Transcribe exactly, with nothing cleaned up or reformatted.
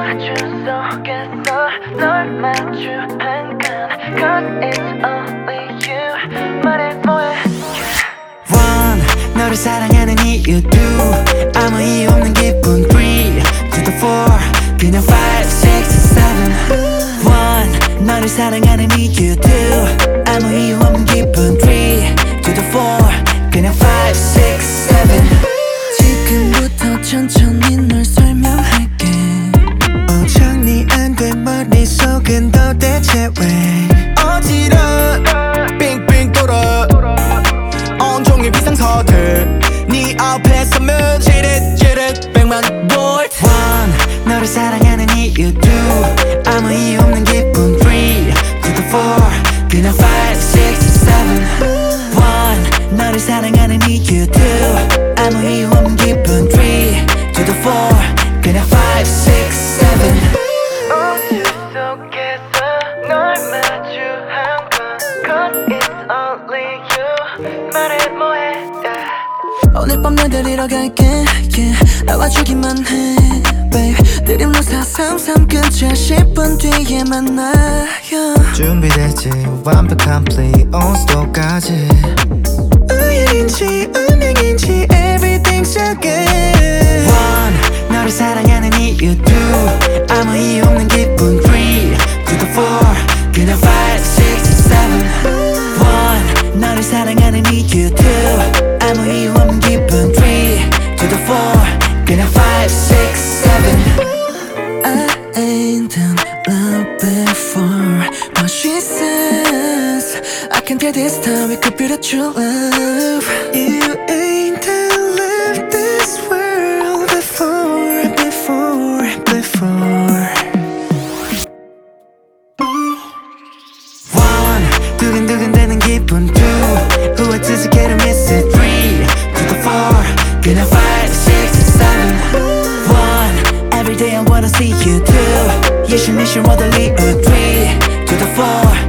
마주 속에서 널 마주한 건 Cause it's only you 말해 뭐해 One 너를 사랑하는 이유도 아무 이유 없는 기분 Three to the four 그냥 five, six, seven One 너를 사랑하는 이유도 아무 이유 없는 기분 Three to the four 그냥 five, six, seven 지금부터 천천히 널 설명할게 어, 정리 안 된 머릿속은 도대체 왜 어지러워 빙빙 돌아 온종일 비상사태 네 앞에 서면 지릿지릿 백만 볼트 One 너를 사랑하는 이유도 아무 이유 없는 기분 Three to the four 그냥 five, six, seven One 너를 사랑하는 이유도 아무 이유 없는 기분 Three to the four 그냥 five, six, seven 우주 속에서 널 마주한 건 Cause it's only you 말해 뭐해 yeah. 오늘 밤 널 데리러 갈게 yeah. 나와주기만 해 babe 드림노사 삼삼 근처 십 분 뒤에 만나요 준비됐지 완벽한 play on stop까지 우연인지 운명인지 everything's so good One 너를 사랑하는 이유도 아무 이유 없는 기분 Three to the four 그냥 five, six, seven One 너를 사랑하는 이유도 아무 이유 없는 기분 Three to the four 그냥 five, six, seven I ain't done love before But she says I can tell this time we could be the true love You ain't done love this world before, before, before One 두근두근대는 기분 Two 후회 투숙해도 miss it Three to the four 그냥 five, six, seven One every day I wanna see you Two you should miss your motherly Three to the four